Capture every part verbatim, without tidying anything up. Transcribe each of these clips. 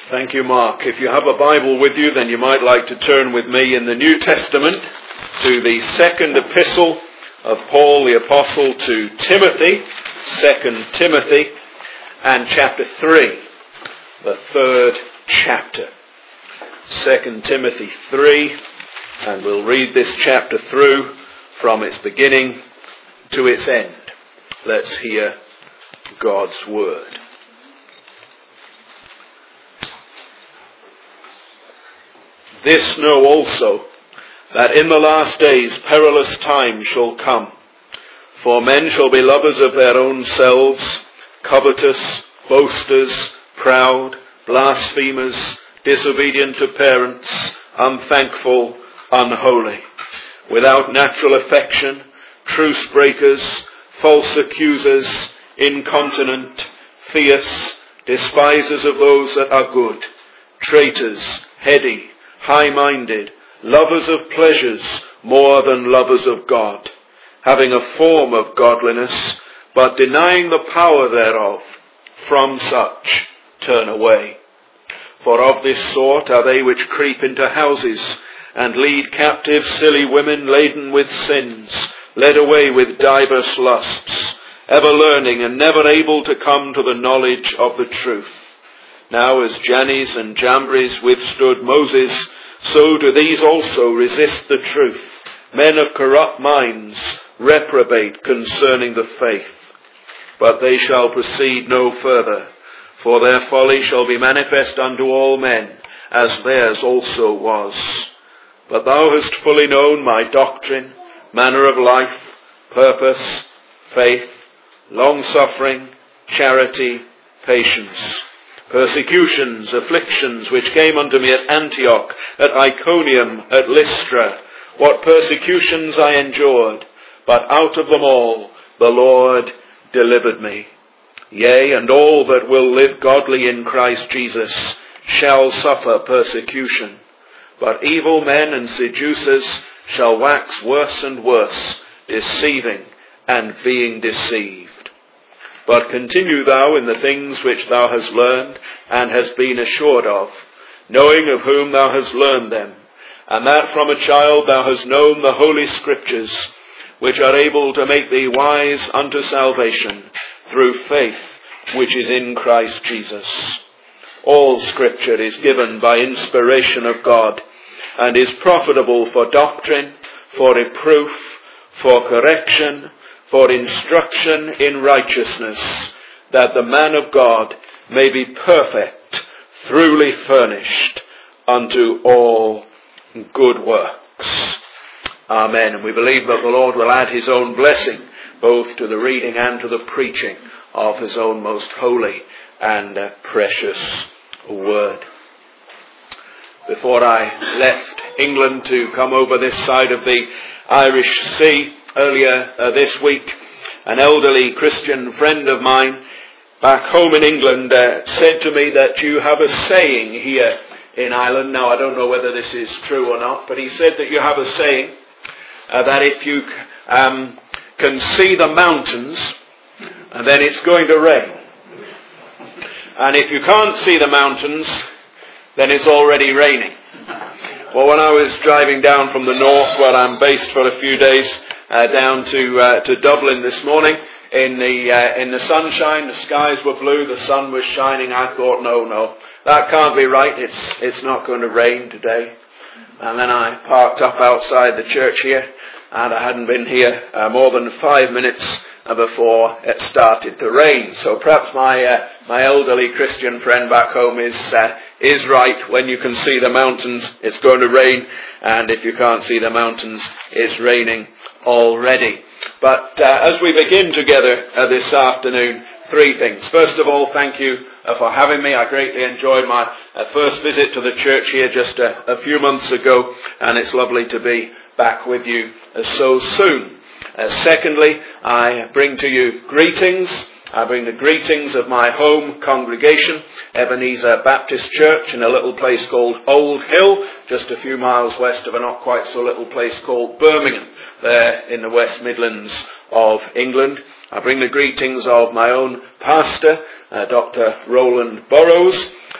Thank you, Mark. If you have a Bible with you, then you might like to turn with me in the New Testament to the second epistle of Paul the Apostle to Timothy, Second Timothy, and chapter three, the third chapter. Second Timothy three, and we'll read this chapter through from its beginning to its end. Let's hear God's word. This know also, that in the last days perilous times shall come. For men shall be lovers of their own selves, covetous, boasters, proud, blasphemers, disobedient to parents, unthankful, unholy, without natural affection, truce breakers, false accusers, incontinent, fierce, despisers of those that are good, traitors, heady, high-minded, lovers of pleasures more than lovers of God, having a form of godliness, but denying the power thereof. From such turn away. For of this sort are they which creep into houses, and lead captive silly women laden with sins, led away with divers lusts, ever learning and never able to come to the knowledge of the truth. Now as Jannes and Jambres withstood Moses, so do these also resist the truth. Men of corrupt minds reprobate concerning the faith. But they shall proceed no further, for their folly shall be manifest unto all men, as theirs also was. But thou hast fully known my doctrine, manner of life, purpose, faith, long-suffering, charity, patience, persecutions, afflictions, which came unto me at Antioch, at Iconium, at Lystra, what persecutions I endured, but out of them all the Lord delivered me. Yea, and all that will live godly in Christ Jesus shall suffer persecution. But evil men and seducers shall wax worse and worse, deceiving and being deceived. But continue thou in the things which thou hast learned and hast been assured of, knowing of whom thou hast learned them, and that from a child thou hast known the holy scriptures, which are able to make thee wise unto salvation through faith which is in Christ Jesus. All scripture is given by inspiration of God, and is profitable for doctrine, for reproof, for correction, for instruction in righteousness, that the man of God may be perfect, thoroughly furnished unto all good works. Amen. And we believe that the Lord will add his own blessing both to the reading and to the preaching of his own most holy and uh, precious word. Before I left England to come over this side of the Irish Sea, earlier uh, this week, an elderly Christian friend of mine back home in England uh, said to me that you have a saying here in Ireland. Now, I don't know whether this is true or not, but he said that you have a saying uh, that if you um, can see the mountains, and then it's going to rain. And if you can't see the mountains, then it's already raining. Well, when I was driving down from the north, where I'm based for a few days, Uh, down to uh, to Dublin this morning in the uh, in the sunshine. The skies were blue, the sun was shining. I thought, no, no, that can't be right. It's it's not going to rain today. And then I parked up outside the church here, and I hadn't been here uh, more than five minutes before it started to rain. So perhaps my uh, my elderly Christian friend back home is uh, is right. When you can see the mountains, it's going to rain, and if you can't see the mountains, it's raining already. But uh, as we begin together uh, this afternoon, three things. First of all, thank you uh, for having me. I greatly enjoyed my uh, first visit to the church here just a, a few months ago, and it's lovely to be back with you uh, so soon. Uh, secondly, I bring to you greetings. I bring the greetings of my home congregation, Ebenezer Baptist Church, in a little place called Old Hill, just a few miles west of a not quite so little place called Birmingham, there in the West Midlands of England. I bring the greetings of my own pastor, uh, Doctor Roland Burrows,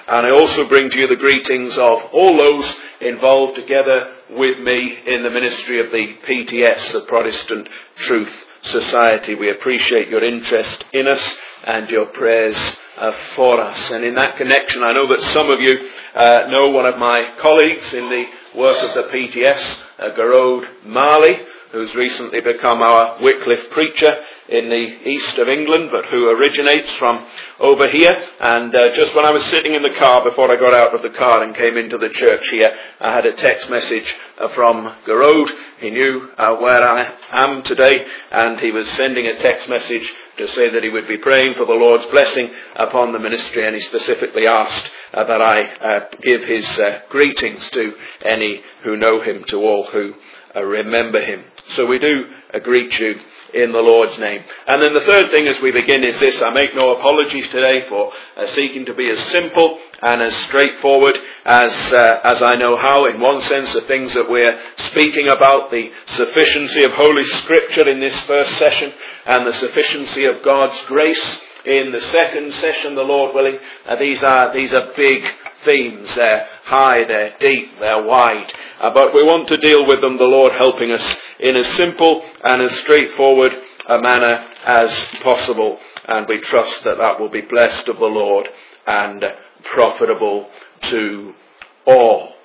And I also bring to you the greetings of all those involved together with me in the ministry of the P T S, the Protestant Truth Society. We appreciate your interest in us and your prayers uh, for us. And in that connection, I know that some of you uh, know one of my colleagues in the work of the P T S, uh, Gerard Marley, who's recently become our Wycliffe preacher in the east of England, but who originates from over here. And uh, just when I was sitting in the car, before I got out of the car and came into the church here, I had a text message uh, from Gerard. He knew uh, where I am today, and he was sending a text message to say that he would be praying for the Lord's blessing upon the ministry, and he specifically asked uh, that I uh, give his uh, greetings to any who know him, to all who uh, remember him. So we do uh, greet you in the Lord's name. And then the third thing as we begin is this: I make no apologies today for uh, seeking to be as simple and as straightforward as uh, as I know how. In one sense, the things that we're speaking about, the sufficiency of Holy Scripture in this first session, and the sufficiency of God's grace in the second session, the Lord willing, uh, these are these are big themes. They're high, they're deep, they're wide. Uh, but we want to deal with them, the Lord helping us, in as simple and as straightforward a manner as possible. And we trust that that will be blessed of the Lord and profitable to all.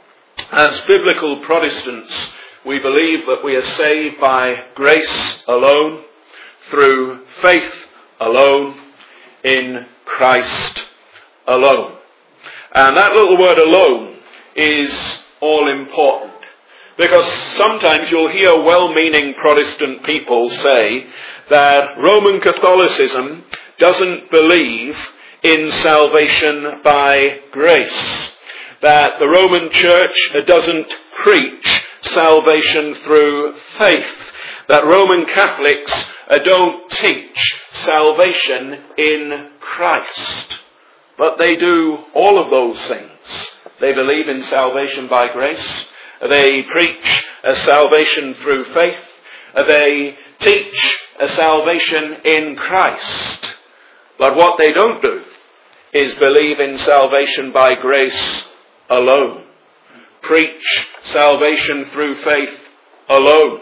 As biblical Protestants, we believe that we are saved by grace alone, through faith alone, in Christ alone. And that little word alone is all important, because sometimes you'll hear well-meaning Protestant people say that Roman Catholicism doesn't believe in salvation by grace, that the Roman Church doesn't preach salvation through faith, that Roman Catholics don't teach salvation in Christ. But they do all of those things. They believe in salvation by grace. They preach a salvation through faith. They teach a salvation in Christ. But what they don't do is believe in salvation by grace alone. Preach salvation through faith alone.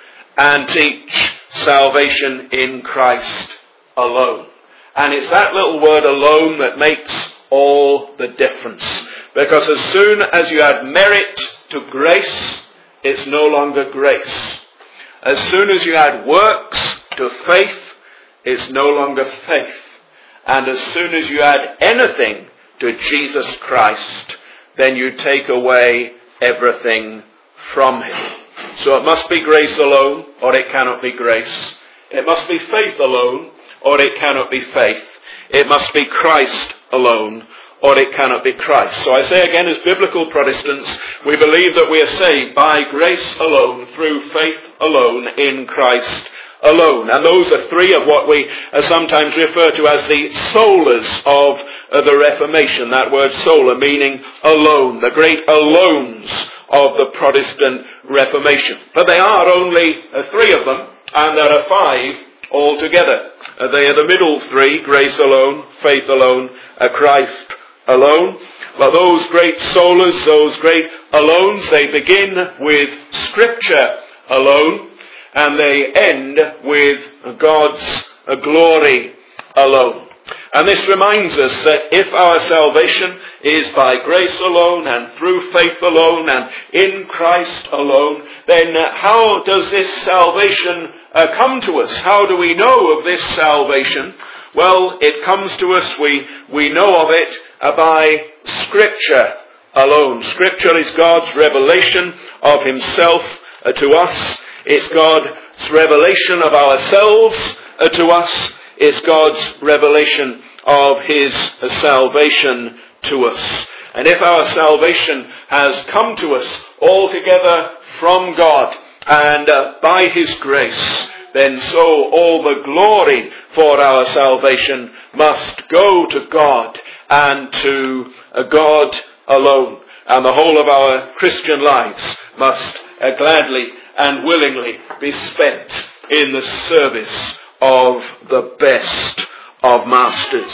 And teach salvation in Christ alone. And it's that little word alone that makes all the difference. Because as soon as you add merit to grace, it's no longer grace. As soon as you add works to faith, it's no longer faith. And as soon as you add anything to Jesus Christ, then you take away everything from him. So it must be grace alone, or it cannot be grace. It must be faith alone, or it cannot be faith. It must be Christ alone, or it cannot be Christ. So I say again, as biblical Protestants, we believe that we are saved by grace alone, through faith alone, in Christ alone. And those are three of what we sometimes refer to as the solas of uh, the Reformation. That word sola meaning alone, the great alones of the Protestant Reformation. But there are only uh, three of them, and there are five altogether. Uh, they are the middle three: grace alone, faith alone, uh, Christ alone. But those great solas, those great alones, they begin with Scripture alone, and they end with God's uh, glory alone. And this reminds us that if our salvation is by grace alone and through faith alone and in Christ alone, then how does this salvation uh, come to us? How do we know of this salvation? Well, it comes to us, we, we know of it uh, by Scripture alone. Scripture is God's revelation of himself uh, to us. It's God's revelation of ourselves uh, to us. It's God's revelation of his uh, salvation to us. And if our salvation has come to us altogether from God and uh, by his grace, then so all the glory for our salvation must go to God and to uh, God alone. And the whole of our Christian lives must uh, gladly and willingly be spent in the service of the best of masters.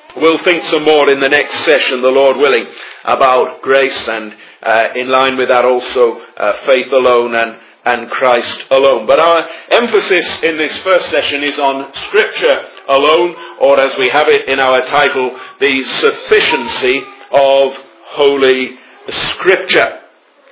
We'll think some more in the next session, the Lord willing, about grace, and uh, in line with that also uh, faith alone and, and Christ alone. But our emphasis in this first session is on Scripture alone, or as we have it in our title, the sufficiency of Holy Scripture.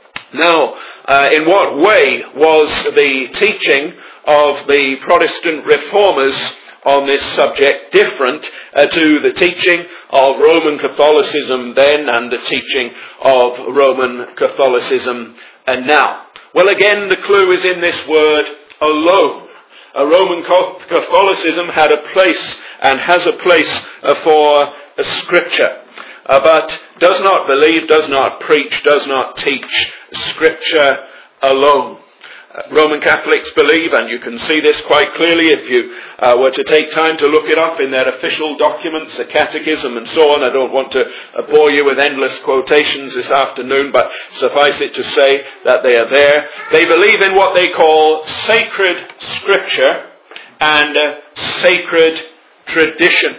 Now, uh, in what way was the teaching of the Protestant reformers on this subject different uh, to the teaching of Roman Catholicism then and the teaching of Roman Catholicism and now? Well, again, the clue is in this word alone. Uh, Roman Catholicism had a place and has a place uh, for a Scripture, uh, but does not believe, does not preach, does not teach Scripture alone. Uh, Roman Catholics believe, and you can see this quite clearly if you uh, were to take time to look it up in their official documents, the catechism and so on. I don't want to uh, bore you with endless quotations this afternoon, but suffice it to say that they are there. They believe in what they call sacred Scripture and uh, sacred tradition.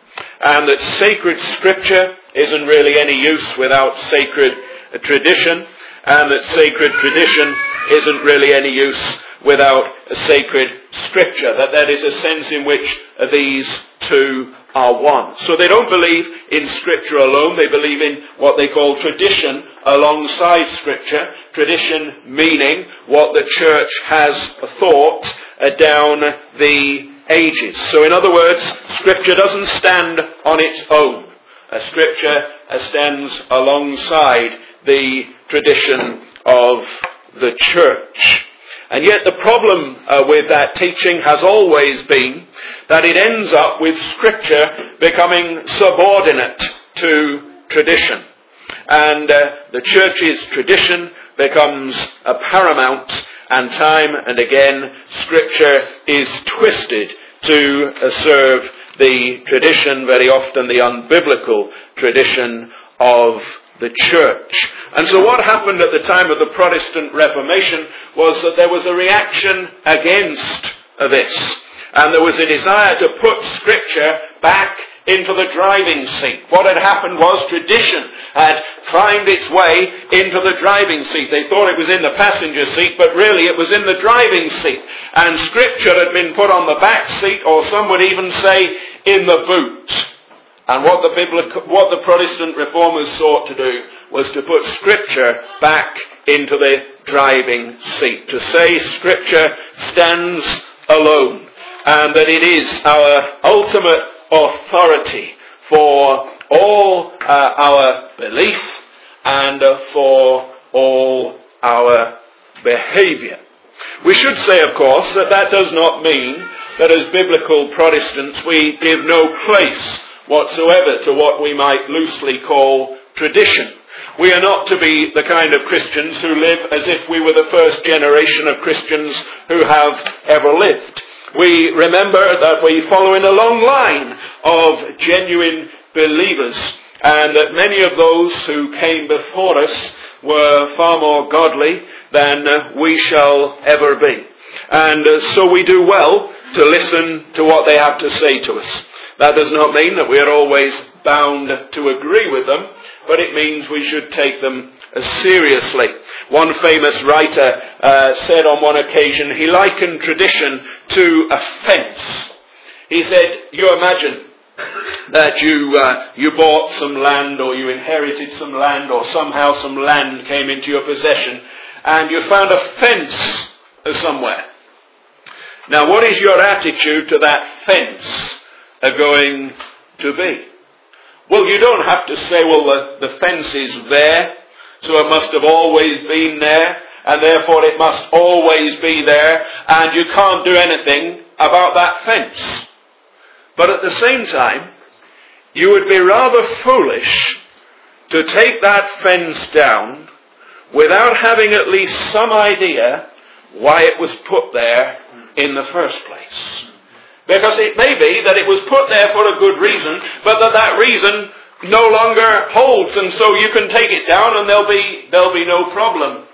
And that sacred Scripture isn't really any use without sacred uh, tradition, and that sacred tradition isn't really any use without a sacred Scripture, that there is a sense in which these two are one. So they don't believe in Scripture alone, they believe in what they call tradition alongside Scripture, tradition meaning what the church has thought uh, down the ages. So in other words, Scripture doesn't stand on its own. Uh, Scripture uh, stands alongside the tradition of the church. And yet the problem uh, with that teaching has always been that it ends up with Scripture becoming subordinate to tradition. And uh, the church's tradition becomes uh, paramount, and time and again Scripture is twisted to uh, serve the tradition, very often the unbiblical tradition of the church. And so what happened at the time of the Protestant Reformation was that there was a reaction against this. And there was a desire to put Scripture back into the driving seat. What had happened was tradition had climbed its way into the driving seat. They thought it was in the passenger seat, but really it was in the driving seat. And Scripture had been put on the back seat, or some would even say in the boot. And what the biblical, what the Protestant reformers sought to do was to put Scripture back into the driving seat. To say Scripture stands alone, and that it is our ultimate authority for all uh, our belief and uh, for all our behaviour. We should say, of course, that that does not mean that as biblical Protestants we give no place whatsoever to what we might loosely call tradition. We are not to be the kind of Christians who live as if we were the first generation of Christians who have ever lived. We remember that we follow in a long line of genuine believers, and that many of those who came before us were far more godly than we shall ever be. And so we do well to listen to what they have to say to us. That does not mean that we are always bound to agree with them, but it means we should take them seriously. One famous writer uh, said on one occasion, he likened tradition to a fence. He said, you imagine that you uh, you bought some land, or you inherited some land, or somehow some land came into your possession, and you found a fence somewhere. Now, what is your attitude to that fence are going to be? Well, you don't have to say, well, the, the fence is there, so it must have always been there, and therefore it must always be there, and you can't do anything about that fence. But at the same time, you would be rather foolish to take that fence down without having at least some idea why it was put there in the first place. Because it may be that it was put there for a good reason, but that that reason no longer holds, and so you can take it down and there'll be, there'll be no problem.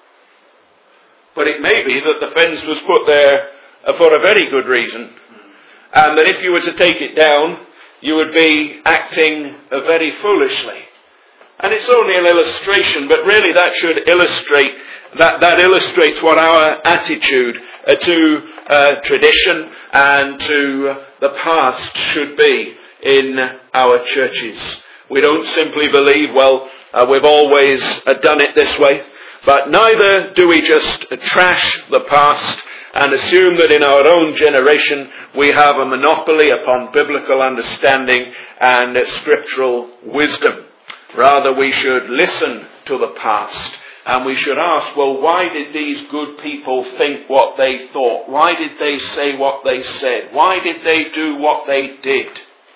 But it may be that the fence was put there for a very good reason, and that if you were to take it down, you would be acting very foolishly. And it's only an illustration, but really that should illustrate, that, that illustrates what our attitude uh, to uh, tradition and to uh, the past should be in our churches. We don't simply believe, well, uh, we've always uh, done it this way, but neither do we just uh, trash the past and assume that in our own generation we have a monopoly upon biblical understanding and uh, scriptural wisdom. Rather, we should listen to the past and we should ask, well, why did these good people think what they thought? Why did they say what they said? Why did they do what they did?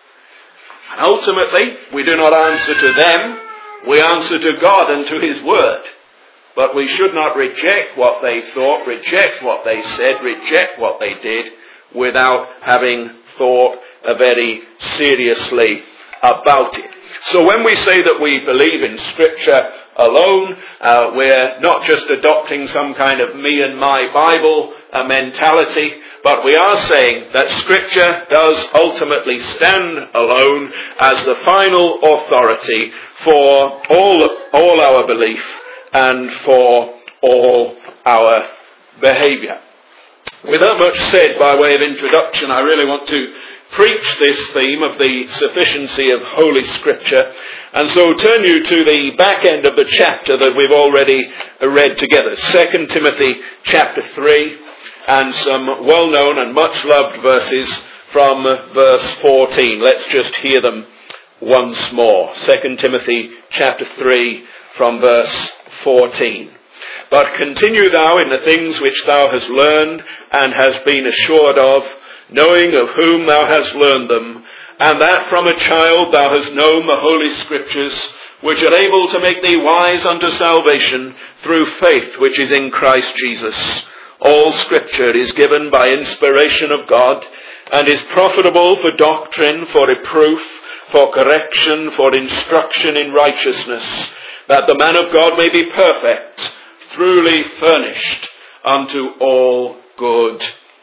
And ultimately, we do not answer to them, we answer to God and to His Word. But we should not reject what they thought, reject what they said, reject what they did, without having thought very seriously about it. So when we say that we believe in Scripture alone, uh, we're not just adopting some kind of me and my Bible uh, mentality, but we are saying that Scripture does ultimately stand alone as the final authority for all, all our belief and for all our behaviour. With that much said by way of introduction, I really want to preach this theme of the sufficiency of Holy Scripture. And so turn you to the back end of the chapter that we've already read together. Second Timothy chapter three, and some well-known and much-loved verses from verse fourteen. Let's just hear them once more. Second Timothy chapter three from verse fourteen. But continue thou in the things which thou hast learned and hast been assured of, knowing of whom thou hast learned them, and that from a child thou hast known the Holy Scriptures, which are able to make thee wise unto salvation through faith which is in Christ Jesus. All Scripture is given by inspiration of God, and is profitable for doctrine, for reproof, for correction, for instruction in righteousness, that the man of God may be perfect, truly furnished unto all good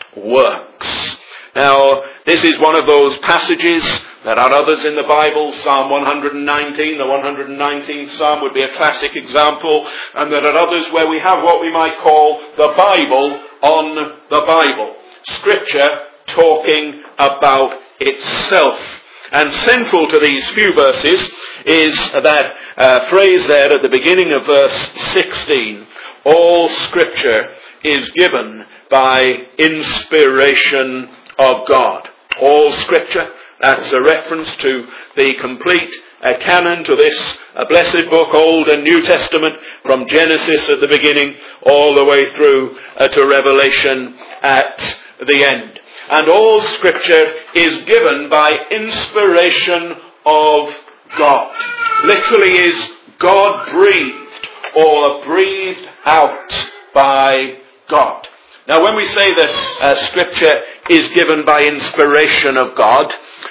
works. Now, this is one of those passages. There are others in the Bible. Psalm one hundred nineteen, the one hundred nineteenth Psalm would be a classic example. And there are others where we have what we might call the Bible on the Bible. Scripture talking about itself. And central to these few verses is that uh, phrase there at the beginning of verse sixteen. All Scripture is given by inspiration of God. All Scripture, that's a reference to the complete uh, canon, to this uh, blessed book, Old and New Testament, from Genesis at the beginning all the way through uh, to Revelation at the end. And all Scripture is given by inspiration of God. Literally is God-breathed or breathed out by God. Now, when we say that uh, Scripture is given by inspiration of God,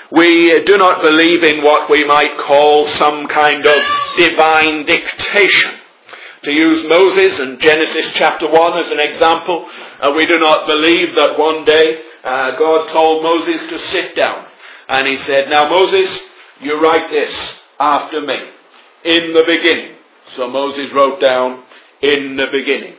we do not believe in what we might call some kind of divine dictation. To use Moses and Genesis chapter one as an example, uh, we do not believe that one day uh, God told Moses to sit down. And he said, now Moses, you write this after me, in the beginning. So Moses wrote down, in the beginning.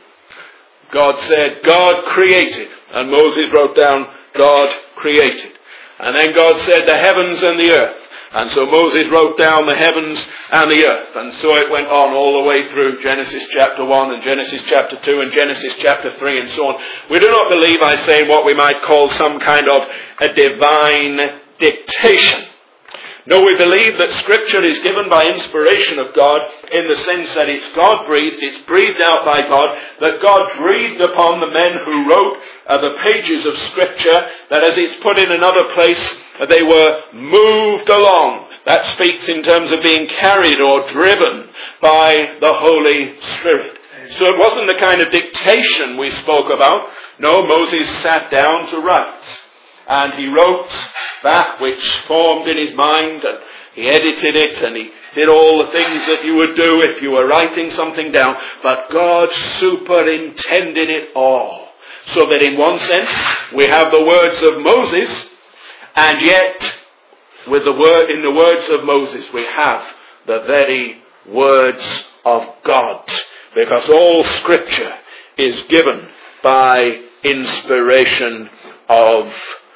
God said, God created. And Moses wrote down, God created. And then God said, the heavens and the earth. And so Moses wrote down the heavens and the earth. And so it went on all the way through Genesis chapter one and Genesis chapter two and Genesis chapter three and so on. We do not believe, I say, in what we might call some kind of a divine dictation. No, we believe that Scripture is given by inspiration of God in the sense that it's God-breathed, it's breathed out by God, that God breathed upon the men who wrote uh, the pages of Scripture, that as it's put in another place, uh, they were moved along. That speaks in terms of being carried or driven by the Holy Spirit. So it wasn't the kind of dictation we spoke about. No, Moses sat down to write. And he wrote that which formed in his mind, and he edited it, and he did all the things that you would do if you were writing something down. But God superintended it all. So that in one sense, we have the words of Moses, and yet with the word, in the words of Moses, we have the very words of God, because all Scripture is given by inspiration of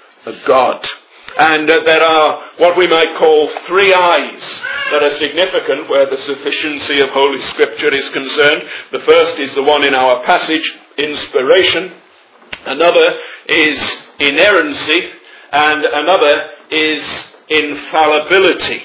God. And uh, there are what we might call three eyes that are significant where the sufficiency of Holy Scripture is concerned. The first is the one in our passage, inspiration. Another is inerrancy. And another is infallibility.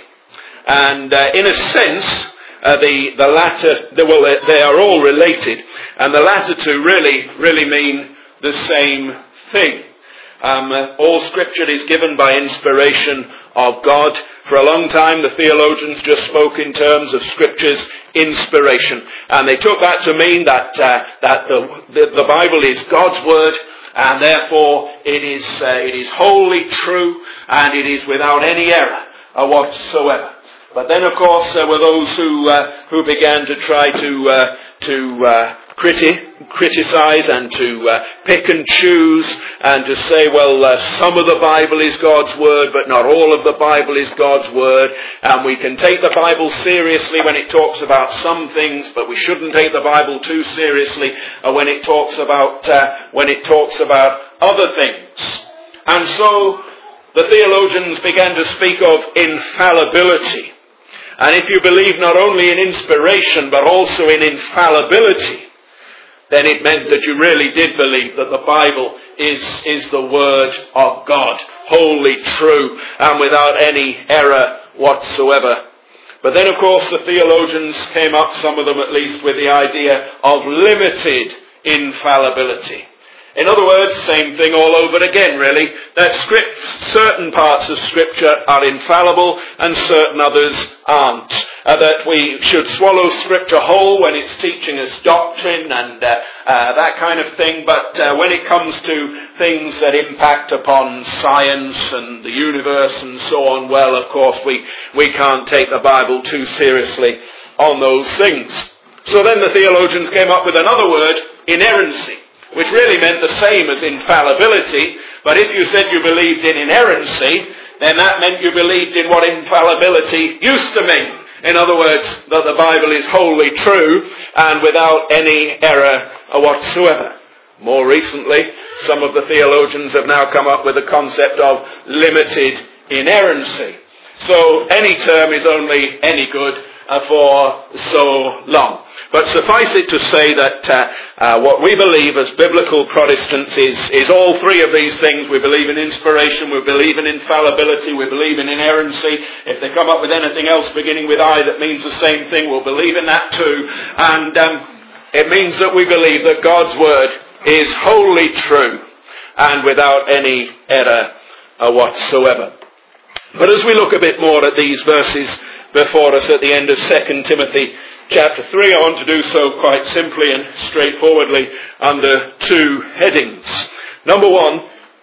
And uh, in a sense, uh, the, the latter, well, they are all related. And the latter two really, really mean the same thing. Um, uh, all Scripture is given by inspiration of God. For a long time, the theologians just spoke in terms of Scripture's inspiration, and they took that to mean that uh, that the, the the Bible is God's word, and therefore it is uh, it is wholly true, and it is without any error uh, whatsoever. But then, of course, there were those who uh, who began to try to uh, to uh, criti- criticize and to uh, pick and choose and to say, well, uh, some of the Bible is God's word, but not all of the Bible is God's word. And we can take the Bible seriously when it talks about some things, but we shouldn't take the Bible too seriously uh, when it talks about uh, when it talks about other things. And so the theologians began to speak of infallibility. And if you believe not only in inspiration but also in infallibility, then it meant that you really did believe that the Bible is, is the Word of God, wholly true and without any error whatsoever. But then, of course, the theologians came up, some of them at least, with the idea of limited infallibility. In other words, same thing all over again, really, that script, certain parts of Scripture are infallible and certain others aren't. Uh, that we should swallow Scripture whole when it's teaching us doctrine and uh, uh, that kind of thing, but uh, when it comes to things that impact upon science and the universe and so on, well, of course, we, we can't take the Bible too seriously on those things. So then the theologians came up with another word, inerrancy, which really meant the same as infallibility, but if you said you believed in inerrancy, then that meant you believed in what infallibility used to mean. In other words, that the Bible is wholly true and without any error whatsoever. More recently, some of the theologians have now come up with the concept of limited inerrancy. So any term is only any good Uh, for so long. But suffice it to say that uh, uh, what we believe as biblical Protestants is, is all three of these things. We believe in inspiration, we believe in infallibility, we believe in inerrancy. If they come up with anything else beginning with I that means the same thing, we'll believe in that too. And um, it means that we believe that God's Word is wholly true and without any error uh, whatsoever. But as we look a bit more at these verses before us at the end of Second Timothy chapter three, I want to do so quite simply and straightforwardly under two headings. Number one,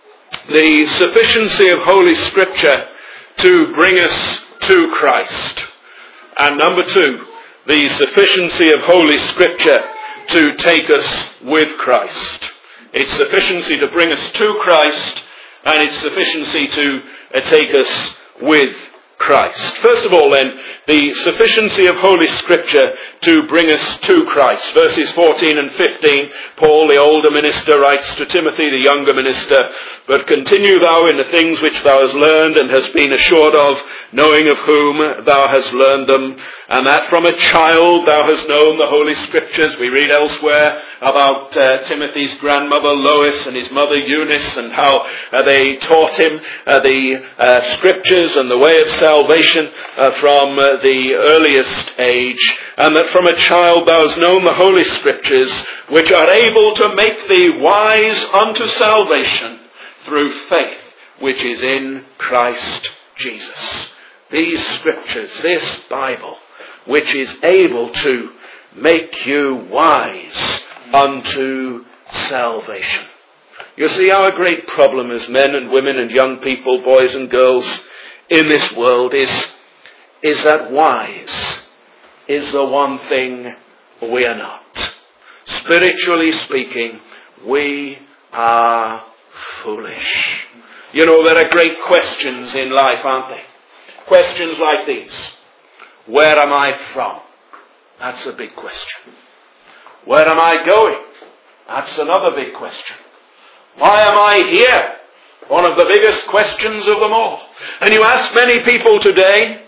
the sufficiency of Holy Scripture to bring us to Christ. And number two, the sufficiency of Holy Scripture to take us with Christ. Its sufficiency to bring us to Christ and its sufficiency to uh, take us with Christ. First of all then, the sufficiency of Holy Scripture to bring us to Christ. Verses fourteen and fifteen, Paul, the older minister, writes to Timothy, the younger minister, "But continue thou in the things which thou hast learned and hast been assured of, knowing of whom thou hast learned them, and that from a child thou hast known the Holy Scriptures." We read elsewhere about uh, Timothy's grandmother Lois and his mother Eunice, and how uh, they taught him uh, the uh, Scriptures and the way of salvation uh, from uh, the earliest age, and that from a child thou hast known the Holy Scriptures, which are able to make thee wise unto salvation through faith which is in Christ Jesus. These Scriptures, this Bible, which is able to make you wise unto salvation. You see, our great problem as men and women and young people, boys and girls in this world is, is that wise is the one thing we are not. Spiritually speaking, we are foolish. You know, there are great questions in life, aren't they? questions like these. Where am I from? That's a big question. Where am I going? That's another big question. Why am I here? One of the biggest questions of them all. And you ask many people today,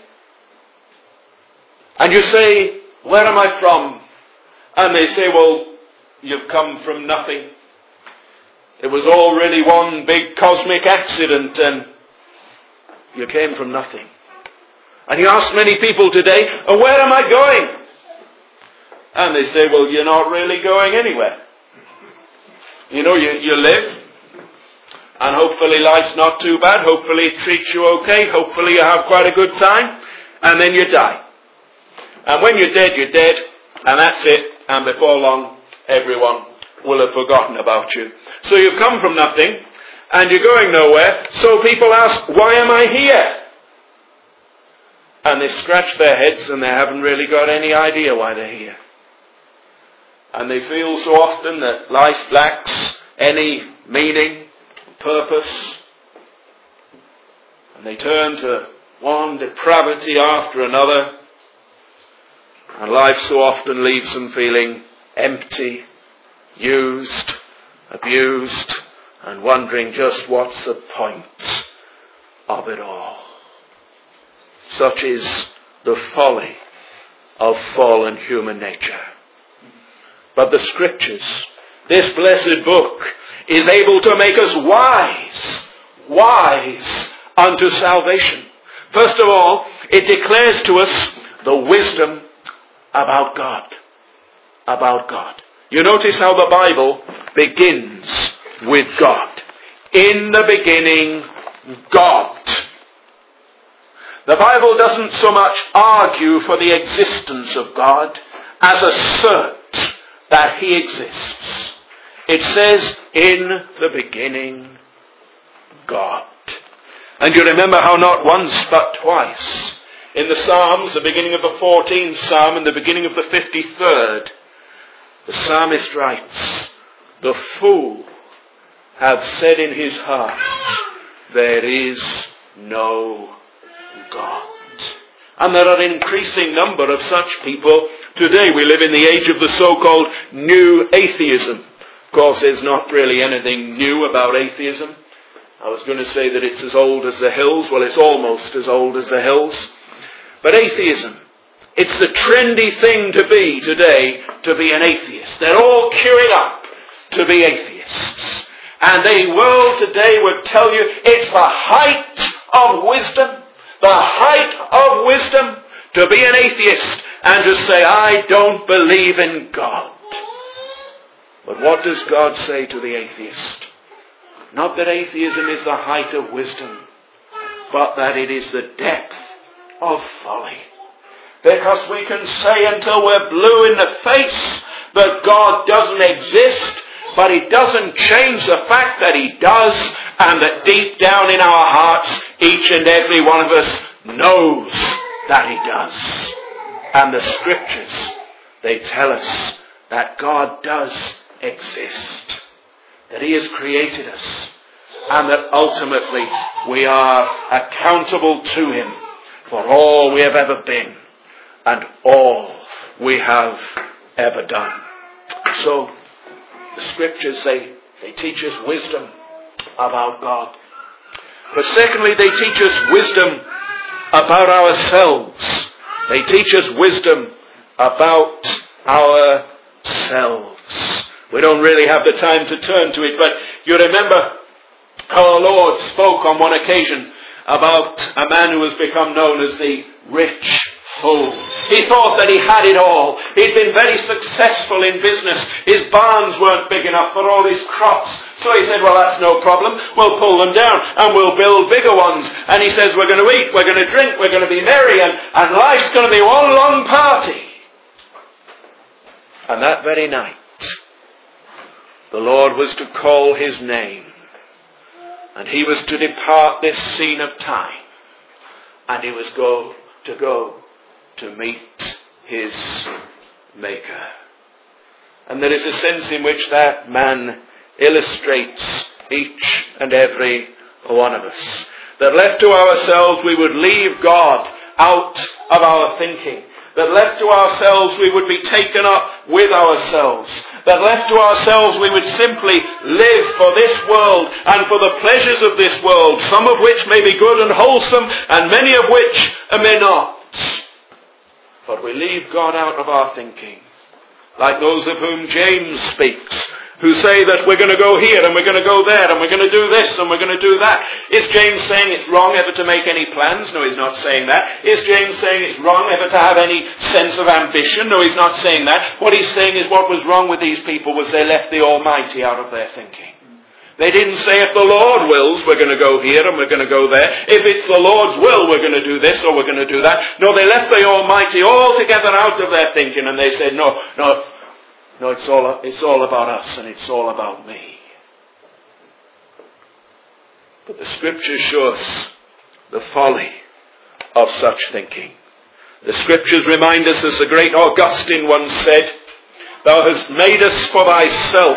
and you say, where am I from? And they say, well, you've come from nothing. It was all really one big cosmic accident and you came from nothing. And you ask many people today, oh, where am I going? And they say, well, you're not really going anywhere. You know, you, you live, and hopefully life's not too bad. Hopefully it treats you okay. Hopefully you have quite a good time. And then you die. And when you're dead, you're dead. And that's it. And before long, everyone will have forgotten about you. So you've come from nothing, and you're going nowhere. So people ask, why am I here? And they scratch their heads, and they haven't really got any idea why they're here. And they feel so often that life lacks any meaning, purpose. And they turn to one depravity after another. And life so often leaves them feeling empty, used, abused, and wondering just what's the point of it all. Such is the folly of fallen human nature. But the Scriptures, this blessed book, is able to make us wise, wise unto salvation. First of all, it declares to us the wisdom about God. About God. You notice how the Bible begins with God. In the beginning, God. The Bible doesn't so much argue for the existence of God as assert that He exists. It says, in the beginning, God. And you remember how not once but twice, in the Psalms, the beginning of the fourteenth Psalm and the beginning of the fifty-third, the psalmist writes, the fool hath said in his heart, there is no God. And there are an increasing number of such people. Today we live in the age of the so-called new atheism. Of course, there's not really anything new about atheism. I was going to say that it's as old as the hills. Well, it's almost as old as the hills. But atheism, it's the trendy thing to be today, to be an atheist. They're all queuing up to be atheists. And the world today would tell you it's the height of wisdom, the height of wisdom to be an atheist and to say, I don't believe in God. But what does God say to the atheist? Not that atheism is the height of wisdom, but that it is the depth of folly. Because we can say until we're blue in the face that God doesn't exist, but it doesn't change the fact that He does, and that deep down in our hearts, each and every one of us knows that He does. And the Scriptures, they tell us that God does exist, that He has created us, and that ultimately we are accountable to Him for all we have ever been and all we have ever done. So, the Scriptures, they, they teach us wisdom about God. But secondly, they teach us wisdom about ourselves. They teach us wisdom about ourselves. We don't really have the time to turn to it, but you remember how our Lord spoke on one occasion about a man who has become known as the rich fool. He thought that he had it all. He'd been very successful in business. His barns weren't big enough for all his crops. So he said, well, that's no problem. We'll pull them down and we'll build bigger ones. And he says, we're going to eat, we're going to drink, we're going to be merry, and, and life's going to be one long party. And that very night, the Lord was to call His name. And He was to depart this scene of time. And He was go to go to meet His Maker. And there is a sense in which that man illustrates each and every one of us. That left to ourselves we would leave God out of our thinking. That left to ourselves we would be taken up with ourselves. That left to ourselves we would simply live for this world and for the pleasures of this world, some of which may be good and wholesome and many of which may not. But we leave God out of our thinking. Like those of whom James speaks, who say that we're going to go here and we're going to go there and we're going to do this and we're going to do that. Is James saying it's wrong ever to make any plans? No, he's not saying that. Is James saying it's wrong ever to have any sense of ambition? No, he's not saying that. What he's saying is what was wrong with these people was they left the Almighty out of their thinking. They didn't say if the Lord wills we're going to go here and we're going to go there. If it's the Lord's will we're going to do this or we're going to do that. No, they left the Almighty altogether out of their thinking and they said no, no, No, it's all, it's all about us and it's all about me. But the Scriptures show us the folly of such thinking. The Scriptures remind us, as the great Augustine once said, "Thou hast made us for thyself,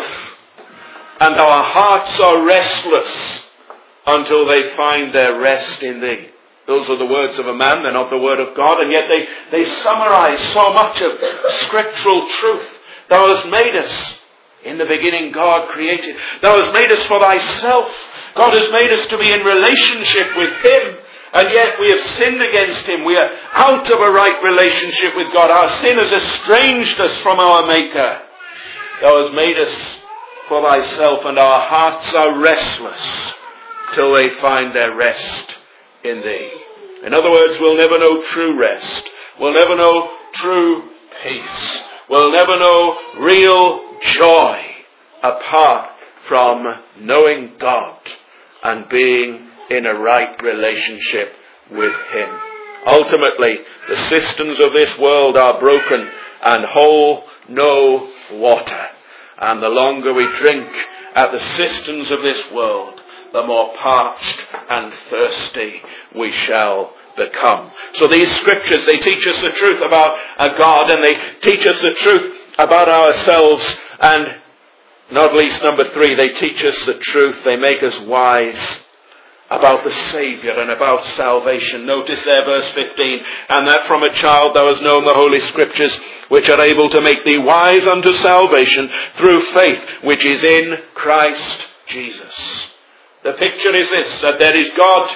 and our hearts are restless until they find their rest in thee." Those are the words of a man, they're not the word of God, and yet they, they summarize so much of scriptural truth. Thou hast made us. In the beginning God created. Thou hast made us for thyself. God has made us to be in relationship with Him. And yet we have sinned against Him. We are out of a right relationship with God. Our sin has estranged us from our Maker. Thou hast made us for thyself, and our hearts are restless till they find their rest in thee. In other words, we'll never know true rest. We'll never know true peace. We'll never know real joy apart from knowing God and being in a right relationship with Him. Ultimately, the cisterns of this world are broken and hold no water. And the longer we drink at the cisterns of this world, the more parched and thirsty we shall become. So these scriptures, they teach us the truth about a God, and they teach us the truth about ourselves, and not least number three, they teach us the truth, they make us wise about the Saviour and about salvation. Notice there verse fifteen, "And that from a child thou hast known the Holy Scriptures, which are able to make thee wise unto salvation through faith, which is in Christ Jesus." The picture is this, that there is God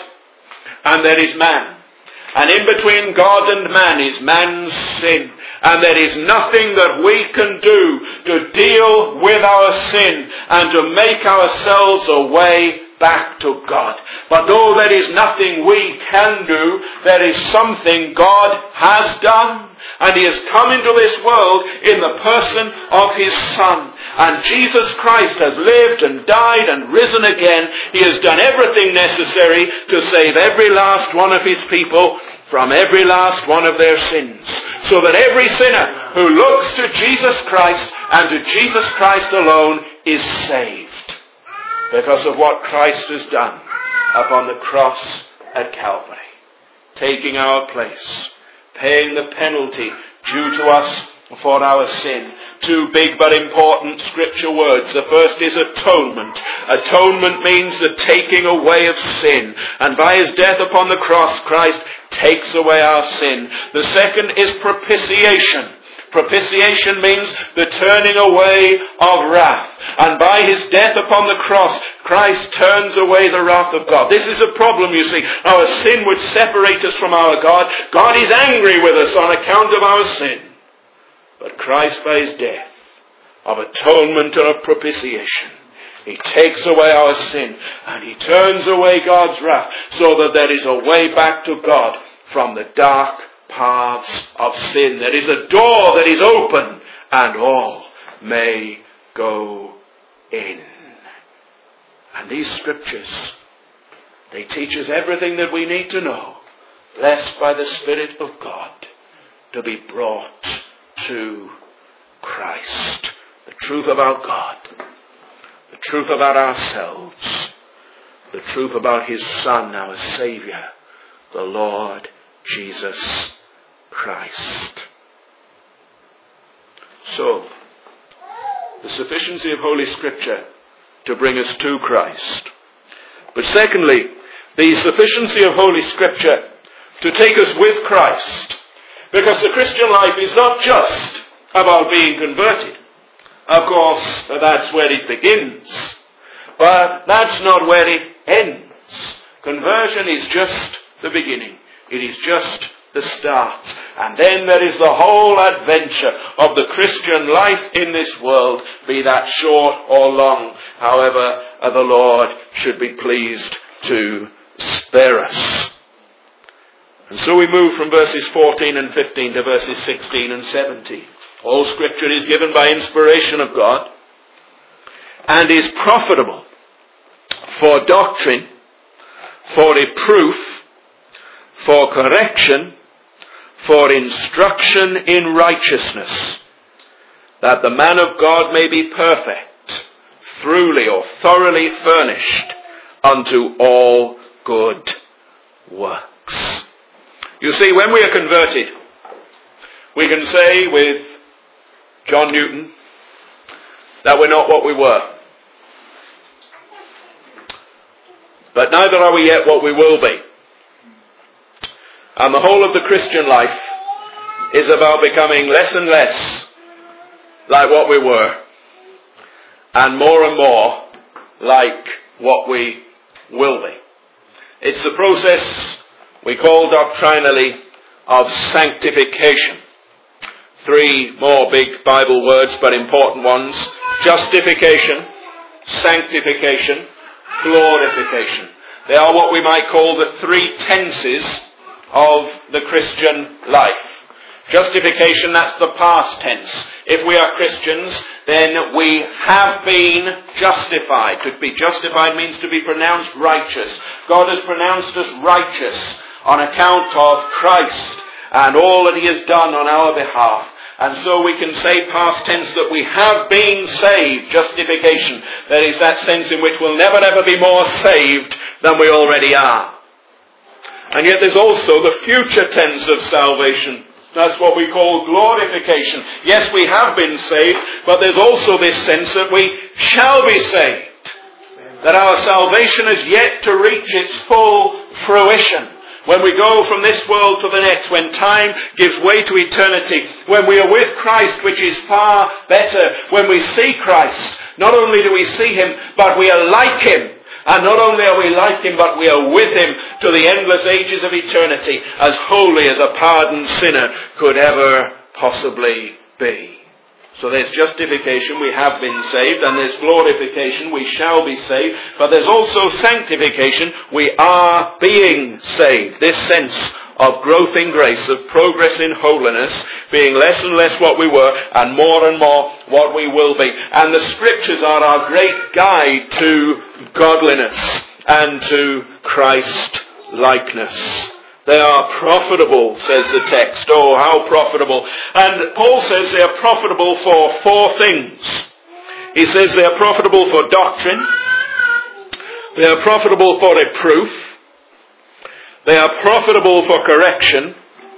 and there is man. And in between God and man is man's sin. And there is nothing that we can do to deal with our sin and to make ourselves a way back to God. But though there is nothing we can do, there is something God has done. And He has come into this world in the person of His Son. And Jesus Christ has lived and died and risen again. He has done everything necessary to save every last one of His people from every last one of their sins. So that every sinner who looks to Jesus Christ and to Jesus Christ alone is saved. Because of what Christ has done upon the cross at Calvary. Taking our place. Paying the penalty due to us for our sin. Two big but important scripture words. The first is atonement. Atonement means the taking away of sin. And by His death upon the cross, Christ takes away our sin. The second is propitiation. Propitiation means the turning away of wrath. And by His death upon the cross, Christ turns away the wrath of God. This is a problem, you see. Our sin would separate us from our God. God is angry with us on account of our sin. But Christ, by His death of atonement and of propitiation, He takes away our sin and He turns away God's wrath so that there is a way back to God from the dark paths of sin. There is a door that is open and all may go in. And these scriptures, they teach us everything that we need to know, blessed by the Spirit of God, to be brought to Christ. The truth about God, the truth about ourselves, the truth about His Son, our Saviour, the Lord Jesus Christ. So, the sufficiency of Holy Scripture to bring us to Christ. But secondly, the sufficiency of Holy Scripture to take us with Christ. Because the Christian life is not just about being converted. Of course, that's where it begins. But that's not where it ends. Conversion is just the beginning. It is just the start. And then there is the whole adventure of the Christian life in this world, be that short or long, however the Lord should be pleased to spare us. And so we move from verses fourteen and fifteen to verses sixteen and seventeen. All Scripture is given by inspiration of God and is profitable for doctrine, for reproof, for correction, for instruction in righteousness, that the man of God may be perfect, thoroughly or thoroughly furnished unto all good works. You see, when we are converted, we can say with John Newton that we're not what we were. But neither are we yet what we will be. And the whole of the Christian life is about becoming less and less like what we were, and more and more like what we will be. It's the process we call doctrinally of sanctification. Three more big Bible words, but important ones. Justification, sanctification, glorification. They are what we might call the three tenses of the Christian life. Justification, that's the past tense. If we are Christians, then we have been justified. To be justified means to be pronounced righteous. God has pronounced us righteous on account of Christ and all that He has done on our behalf. And so we can say past tense that we have been saved. Justification. There is that sense in which we'll never ever be more saved than we already are. And yet there's also the future tense of salvation. That's what we call glorification. Yes, we have been saved, but there's also this sense that we shall be saved. That our salvation is yet to reach its full fruition. When we go from this world to the next, when time gives way to eternity, when we are with Christ, which is far better, when we see Christ, not only do we see Him, but we are like Him. And not only are we like Him, but we are with Him to the endless ages of eternity, as holy as a pardoned sinner could ever possibly be. So there's justification, we have been saved, and there's glorification, we shall be saved, but there's also sanctification, we are being saved. This sense of growth in grace, of progress in holiness, being less and less what we were, and more and more what we will be. And the Scriptures are our great guide to godliness and to Christ likeness. They are profitable, says the text. Oh, how profitable. And Paul says they are profitable for four things. He says they are profitable for doctrine. They are profitable for reproof. They are profitable for correction.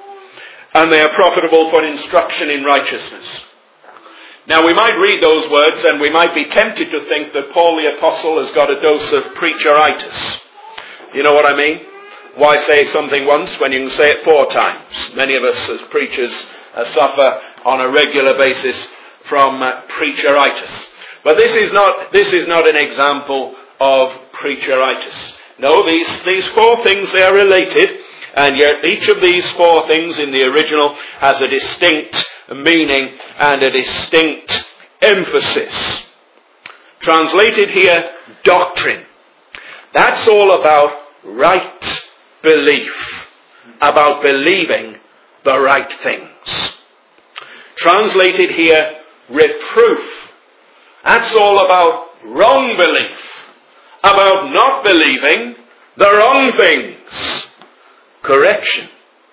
And they are profitable for instruction in righteousness. Now we might read those words and we might be tempted to think that Paul the Apostle has got a dose of preacheritis. You know what I mean? Why say something once when you can say it four times? Many of us as preachers uh, suffer on a regular basis from uh, preacheritis. But this is not this is not an example of preacheritis. No, these, these four things, they are related, and yet each of these four things in the original has a distinct meaning and a distinct emphasis. Translated here, doctrine. That's all about right belief, about believing the right things. Translated here, reproof. That's all about wrong belief, about not believing the wrong things. Correction.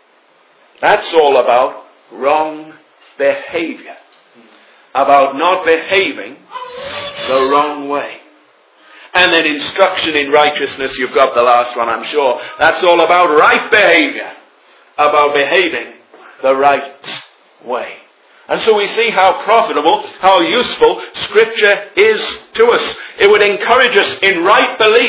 That's all about wrong behavior, about not behaving the wrong way. And then instruction in righteousness, you've got the last one, I'm sure. That's all about right behavior, about behaving the right way. And so we see how profitable, how useful Scripture is to us. It would encourage us in right belief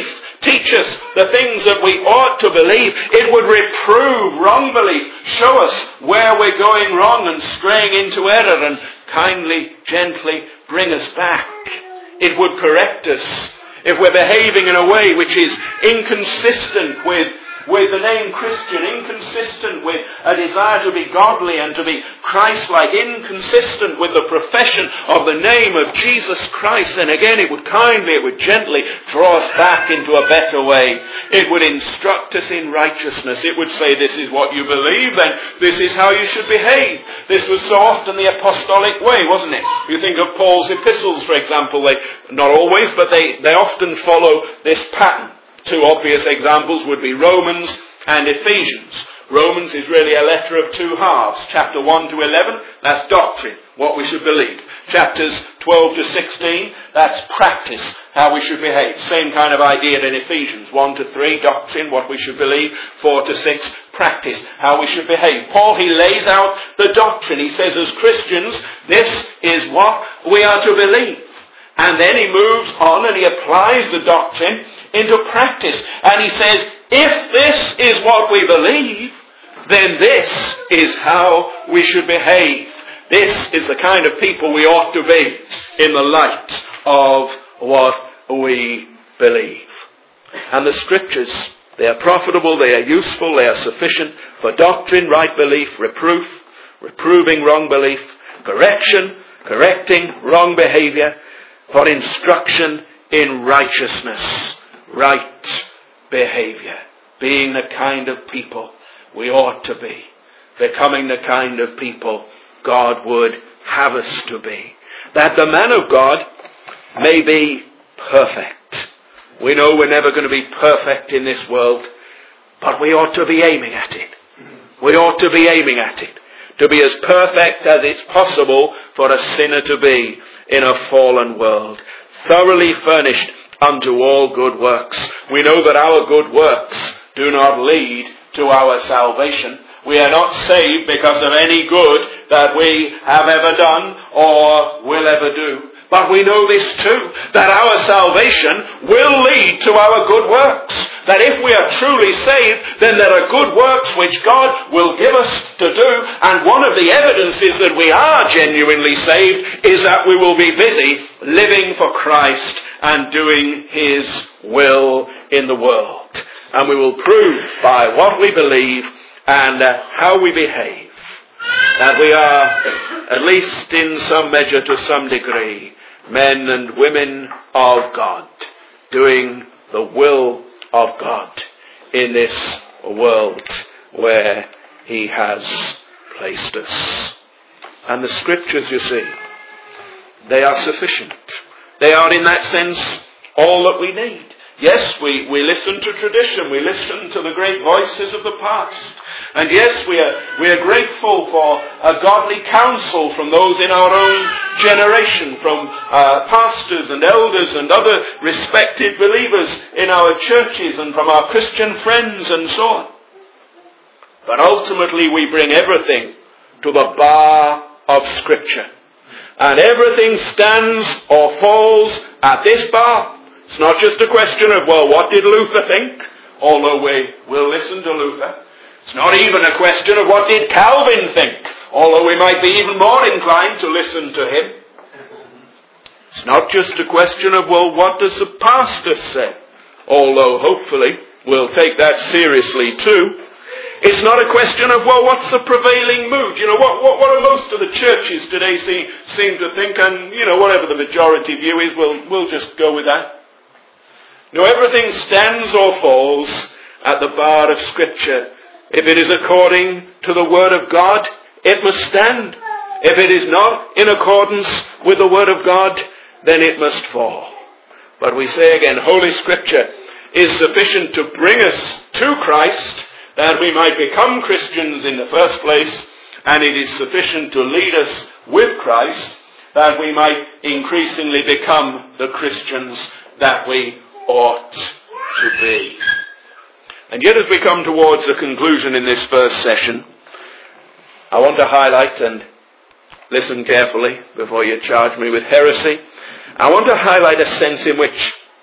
teach us the things that we ought to believe. It would reprove wrong belief, show us where we're going wrong and straying into error, and kindly, gently bring us back. It would correct us if we're behaving in a way which is inconsistent with with the name Christian, inconsistent with a desire to be godly and to be Christ-like, inconsistent with the profession of the name of Jesus Christ. And again, it would kindly, it would gently draw us back into a better way. It would instruct us in righteousness. It would say, this is what you believe, and this is how you should behave. This was so often the apostolic way, wasn't it? You think of Paul's epistles, for example. They, not always, but they, they often follow this pattern. Two obvious examples would be Romans and Ephesians. Romans is really a letter of two halves. Chapter one to eleven, that's doctrine, what we should believe. Chapters twelve to sixteen, that's practice, how we should behave. Same kind of idea in Ephesians. one to three, doctrine, what we should believe. four to six, practice, how we should behave. Paul, he lays out the doctrine. He says, as Christians, this is what we are to believe. And then he moves on and he applies the doctrine into practice. And he says, if this is what we believe, then this is how we should behave. This is the kind of people we ought to be in the light of what we believe. And the Scriptures, they are profitable, they are useful, they are sufficient for doctrine, right belief, reproof, reproving wrong belief, correction, correcting wrong behavior, for instruction in righteousness, right behavior, being the kind of people we ought to be, becoming the kind of people God would have us to be, that the man of God may be perfect. We know we're never going to be perfect in this world, but we ought to be aiming at it. We ought to be aiming at it, to be as perfect as it's possible for a sinner to be in a fallen world, thoroughly furnished unto all good works. We know that our good works do not lead to our salvation. We are not saved because of any good that we have ever done or will ever do. But we know this too, that our salvation will lead to our good works. That if we are truly saved, then there are good works which God will give us to do. And one of the evidences that we are genuinely saved is that we will be busy living for Christ and doing His will in the world. And we will prove by what we believe and uh, how we behave that we are, at least in some measure, to some degree, men and women of God, doing the will of God in this world where He has placed us. And the Scriptures, you see, they are sufficient. They are, in that sense, all that we need. Yes, we, we listen to tradition. We listen to the great voices of the past. And yes, we are, we are grateful for a godly counsel from those in our own generation, from uh, pastors and elders and other respected believers in our churches and from our Christian friends and so on. But ultimately we bring everything to the bar of Scripture. And everything stands or falls at this bar. It's not just a question of, well, what did Luther think? Although we will listen to Luther. It's not even a question of what did Calvin think? Although we might be even more inclined to listen to him. It's not just a question of, well, what does the pastor say? Although hopefully we'll take that seriously too. It's not a question of, well, what's the prevailing mood? You know, what, what, what do most of the churches today see, seem to think? And, you know, whatever the majority view is, we'll, we'll just go with that. No, everything stands or falls at the bar of Scripture. If it is according to the Word of God, it must stand. If it is not in accordance with the Word of God, then it must fall. But we say again, Holy Scripture is sufficient to bring us to Christ, that we might become Christians in the first place, and it is sufficient to lead us with Christ, that we might increasingly become the Christians that we ought to be. And yet as we come towards the conclusion in this first session, I want to highlight, and listen carefully before you charge me with heresy, I want to highlight a sense in which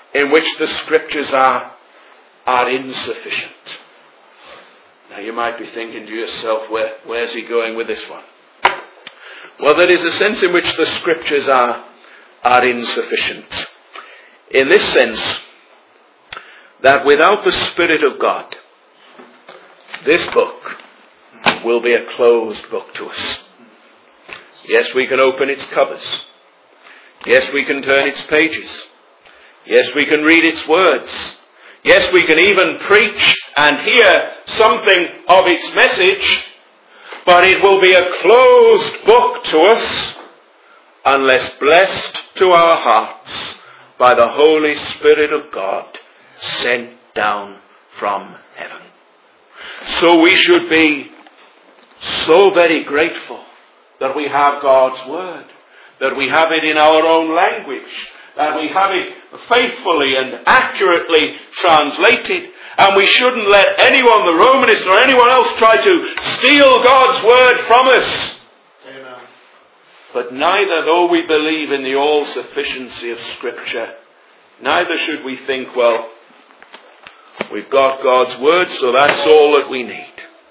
in which the Scriptures are, are insufficient. Now you might be thinking to yourself, where, where's he going with this one? Well, there is a sense in which the Scriptures are, are insufficient. In this sense, that without the Spirit of God, this book will be a closed book to us. Yes, we can open its covers. Yes, we can turn its pages. Yes, we can read its words. Yes, we can even preach and hear something of its message, but it will be a closed book to us unless blessed to our hearts by the Holy Spirit of God sent down from heaven. So we should be so very grateful that we have God's Word, that we have it in our own language, that we have it faithfully and accurately translated. And we shouldn't let anyone, the Romanists or anyone else, try to steal God's Word from us. Amen. But neither, though we believe in the all-sufficiency of Scripture, neither should we think, well, we've got God's Word, so that's all that we need.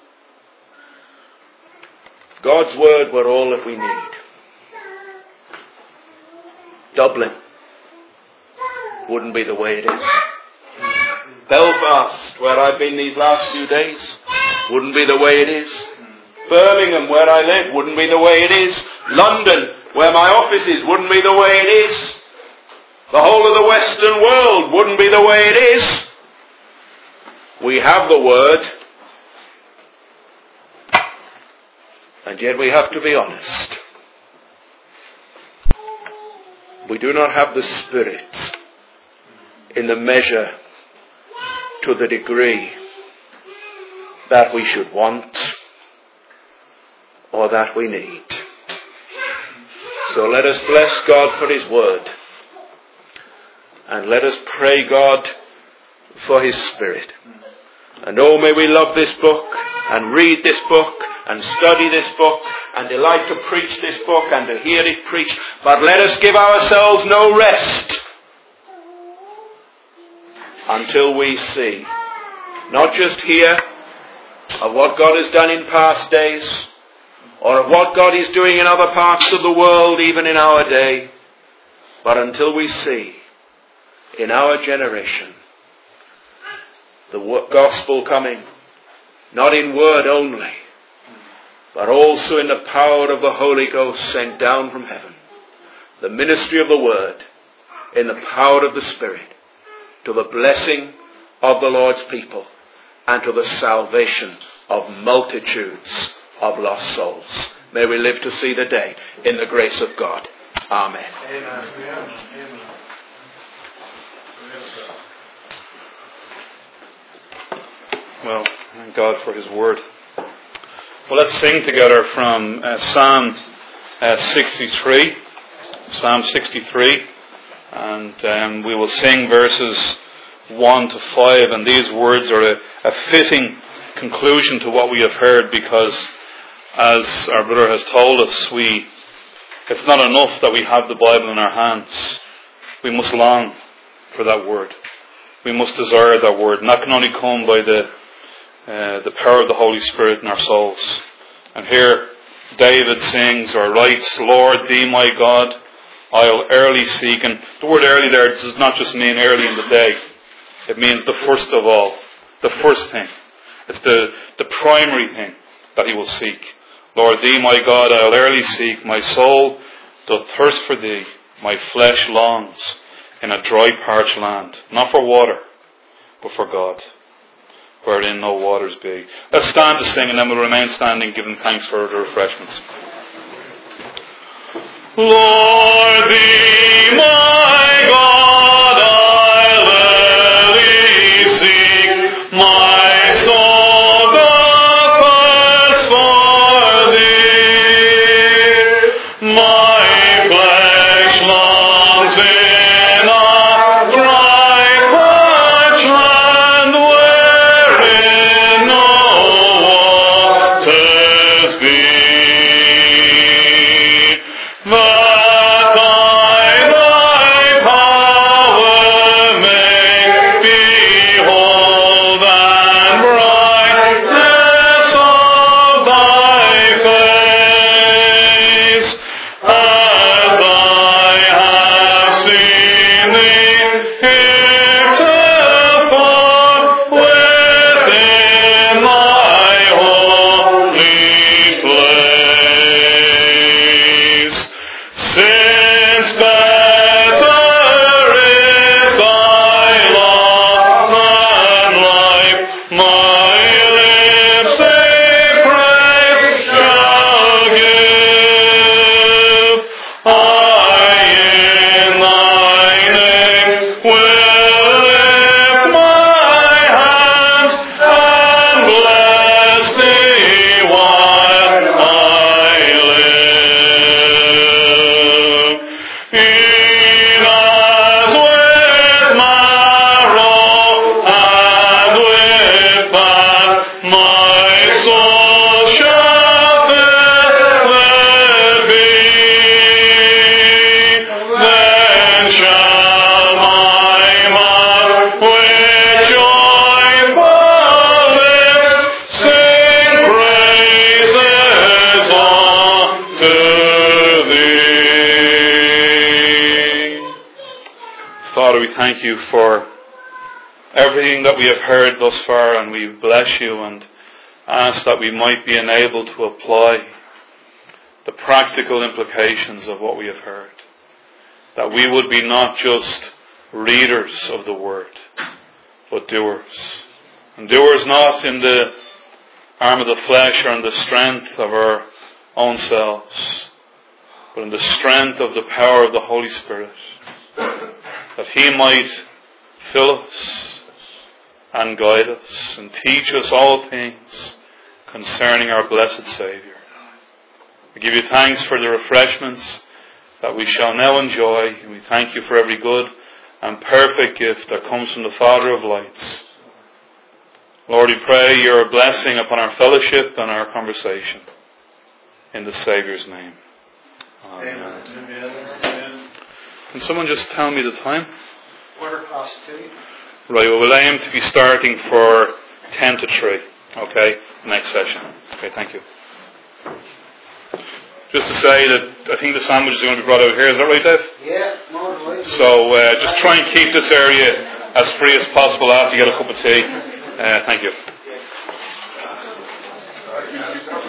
God's Word were all that we need. Dublin wouldn't be the way it is. Belfast, where I've been these last few days, wouldn't be the way it is. Birmingham, where I live, wouldn't be the way it is. London, where my office is, wouldn't be the way it is. The whole of the Western world wouldn't be the way it is. We have the Word, and yet we have to be honest. We do not have the Spirit in the measure, to the degree that we should want or that we need. So let us bless God for His Word, and let us pray God for His Spirit. And oh, may we love this book and read this book and study this book and delight to preach this book and to hear it preached. But let us give ourselves no rest until we see, not just hear of what God has done in past days or of what God is doing in other parts of the world, even in our day, but until we see in our generation the gospel coming, not in word only, but also in the power of the Holy Ghost sent down from heaven. The ministry of the Word in the power of the Spirit, to the blessing of the Lord's people and to the salvation of multitudes of lost souls. May we live to see the day in the grace of God. Amen. Amen. Amen. Well, thank God for His Word. Well, let's sing together from uh, Psalm uh, sixty-three. Psalm sixty-three. And um, we will sing verses one to five. And these words are a, a fitting conclusion to what we have heard, because as our brother has told us, we it's not enough that we have the Bible in our hands. We must long for that Word. We must desire that Word. And that can only come by the uh, the power of the Holy Spirit in our souls. And here David sings or writes, Lord, Thee my God, I'll early seek. And the word early there does not just mean early in the day. It means the first of all. The first thing. It's the, the primary thing that he will seek. Lord, Thee my God, I'll early seek. My soul doth thirst for Thee. My flesh longs in a dry, parched land. Not for water, but for God, wherein no waters be. Let's stand to sing, and then we'll remain standing, giving thanks for the refreshments. Lord, Thee my God, I'll early seek. My soul doth thirst for Thee. My flesh longs in a dry, parched land wherein no waters be. That I thank you for everything that we have heard thus far, and we bless you and ask that we might be enabled to apply the practical implications of what we have heard. That we would be not just readers of the Word, but doers. And doers not in the arm of the flesh or in the strength of our own selves, but in the strength of the power of the Holy Spirit, that He might fill us and guide us and teach us all things concerning our blessed Saviour. We give you thanks for the refreshments that we shall now enjoy, and we thank you for every good and perfect gift that comes from the Father of lights. Lord, we pray your blessing upon our fellowship and our conversation. In the Saviour's name. Amen. Amen. Can someone just tell me the time? Quarter past two. Right, well, we'll aim to be starting for ten to three. Okay, next session. Okay, thank you. Just to say that I think the sandwiches are going to be brought out here. Is that right, Dave? Yeah, more than likely. So uh, just try and keep this area as free as possible after you get a cup of tea. Uh, thank you.